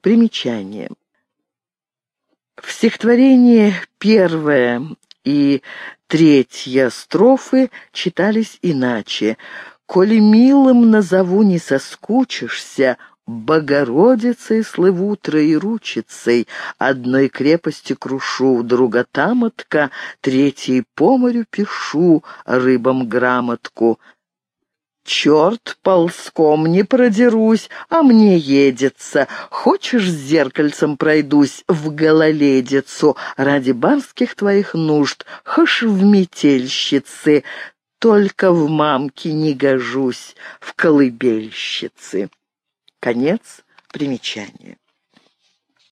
Примечание. В стихотворении первая и третья строфы читались иначе. «Коли милым назову, не соскучишься, Богородицей слыву троеручицей, одной крепости крушу, друга тамотка, третьей по морю пишу рыбам грамотку. Черт ползком не продерусь, а мне едется. Хочешь, с зеркальцем пройдусь в гололедицу ради барских твоих нужд, хошь в метельщицы, только в мамки не гожусь, в колыбельщицы». Конец примечания.